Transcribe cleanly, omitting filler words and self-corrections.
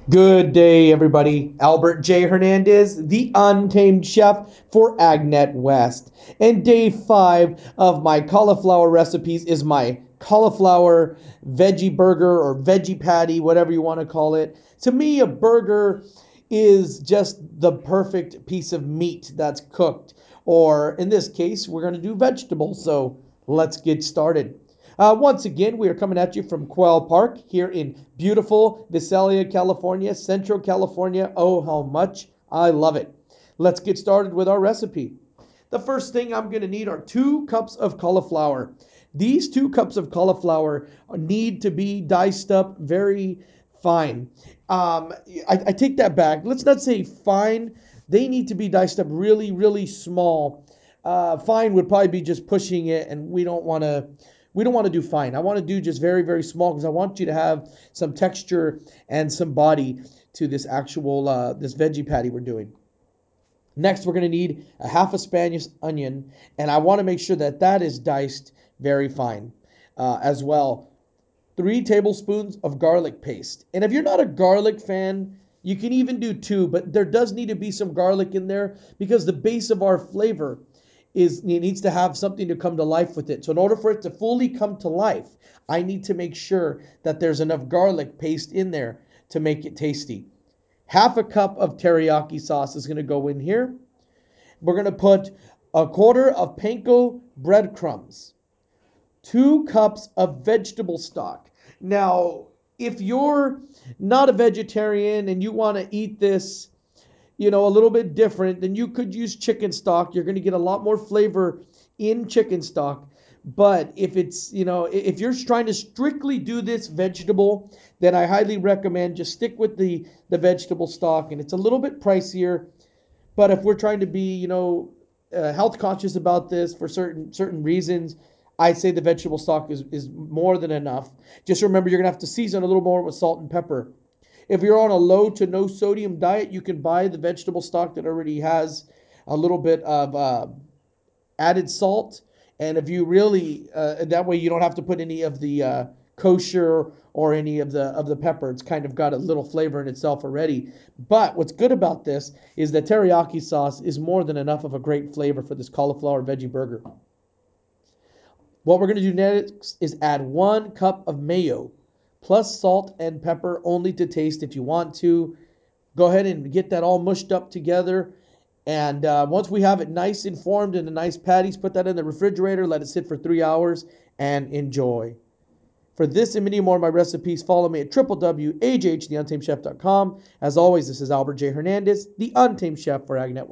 Good day, everybody. Albert J. Hernandez, the Untamed Chef for Agnet West. And day 5 of my cauliflower recipes is my cauliflower veggie burger or veggie patty, whatever you want to call it. To me, a burger is just the perfect piece of meat that's cooked. Or in this case, we're going to do vegetables. So let's get started. Once again, we are coming at you from Quail Park here in beautiful Visalia, California, Central California. Oh, how much I love it. Let's get started with our recipe. The first thing I'm going to need are 2 cups of cauliflower. These 2 cups of cauliflower need to be diced up very fine. I take that back. Let's not say fine. They need to be diced up really, really small. Fine would probably be just pushing it, and we don't want to do fine. I want to do just very, very small because I want you to have some texture and some body to this actual this veggie patty we're doing. Next, we're going to need a half a Spanish onion, and I want to make sure that that is diced very fine as well. 3 tablespoons of garlic paste. And if you're not a garlic fan, you can even do 2, but there does need to be some garlic in there because the base of our flavor is it needs to have something to come to life with it. So in order for it to fully come to life, I need to make sure that there's enough garlic paste in there to make it tasty. Half a cup of teriyaki sauce is going to go in here. We're going to put a quarter of panko breadcrumbs, 2 cups of vegetable stock. Now, if you're not a vegetarian and you want to eat this, a little bit different, then you could use chicken stock. You're going to get a lot more flavor in chicken stock. But if you're trying to strictly do this vegetable, then I highly recommend just stick with the vegetable stock. And it's a little bit pricier, but if we're trying to be, health conscious about this for certain reasons, I say the vegetable stock is more than enough. Just remember, you're gonna have to season a little more with salt and pepper. If you're on a low to no sodium diet, you can buy the vegetable stock that already has a little bit of added salt. And if you really that way you don't have to put any of the kosher or any of the pepper. It's kind of got a little flavor in itself already. But what's good about this is that teriyaki sauce is more than enough of a great flavor for this cauliflower veggie burger. What we're going to do next is add 1 cup of mayo plus salt and pepper only to taste. If you want to go ahead and get that all mushed up together. And once we have it nice and formed into nice patties, put that in the refrigerator, let it sit for 3 hours, and enjoy. For this and many more of my recipes, follow me at www.ajhtheuntamedchef.com. As always, this is Albert J. Hernandez, the Untamed Chef for AgNet